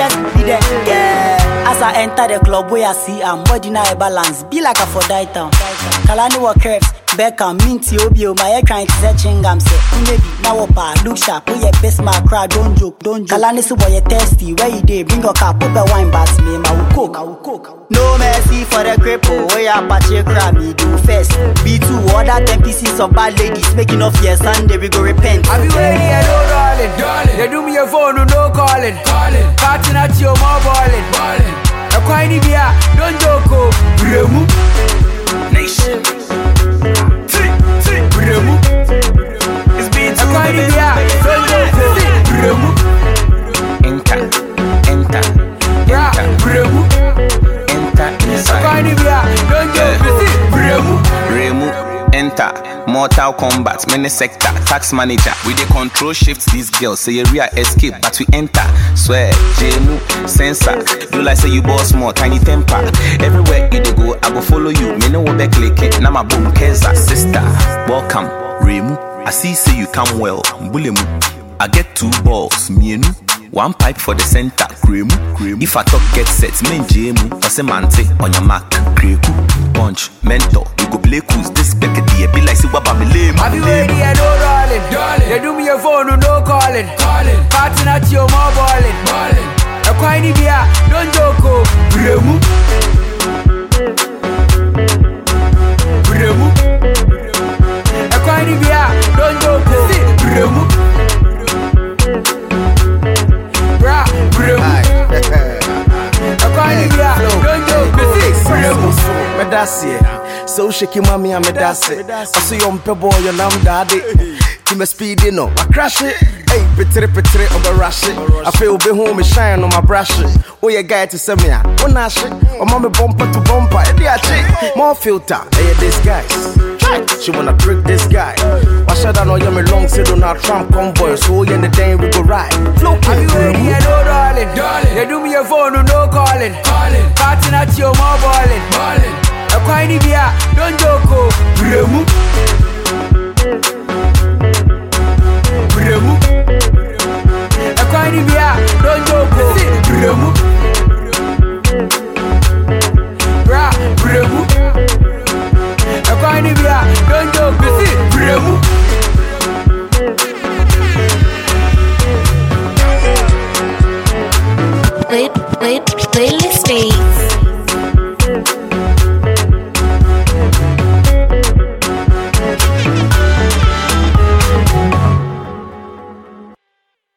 just be there. Yeah. As I enter the club where I see body now a balance, be like a for die town. Kalani wa curves, Beckham, Minty Obio, my trying to set chingam say, maybe now opa, look sharp, put your best my crowd, don't joke. Kalani so boy thirsty, where you dey, bring your cup, put the wine bass me, I will cook. No mercy for the cripple, where ya patchy crab, me do first. B2, order 10 pieces of bad ladies, making off your Sunday, we go repent. I be ready, hello darling. They do me your phone, no calling. Parting at your more balling. A quiny beer, don't joke, Bremu Nation. Bremu. It's been too quiny beer, don't joke, Bremu. Enter. Bremu. Enter inside. A quiny beer, don't joke, Bremu. Enter. Mortal Kombat, many sector, tax manager. We dey control shifts these girls. Say area escape, but we enter. Swear, Jemu, sensor. You like say you boss more, tiny temper. Everywhere you dey go, I go follow you. Me no one back clicking. Now my boom Keza, sister. Welcome, Remu. I see say you come well, Bulemu. I get 2 balls, Mienu. 1 pipe for the center, Kremu. If I talk get set, men Jemu. Osemante on your mark, Kreku. Punch, mentor, you go play cool. This back at the be like say what me lame. I be ready, hello darling. They do me your phone, no calling. Parting at your more balling. A quiny beer, don't joke, Bremu. A quiny beer, don't joke, Bremu. A quiny beer, don't joke, Bremu. Medasi, so shaky mommy, I'm medasi. I see you on pebble, your name daddy. Keep me speedy, no, I crash it. Hey, petri, over rush it. I feel be home, shine on my brush. Oh, you guy to send me a one ash. Or mommy bumper to bumper, more filter, hey, this guys. She wanna trick this guy. Why should I know you're me long said on our Trump convoy? So in the day we go ride. Flow, are you ready, hello darling? They do me your phone, no calling. Parting at your more balling. A quiny beer, don't joke, Bremu. A quiny beer, don't joke, Bremu. Bremu. A quiny beer, don't joke, Bremu. Playlist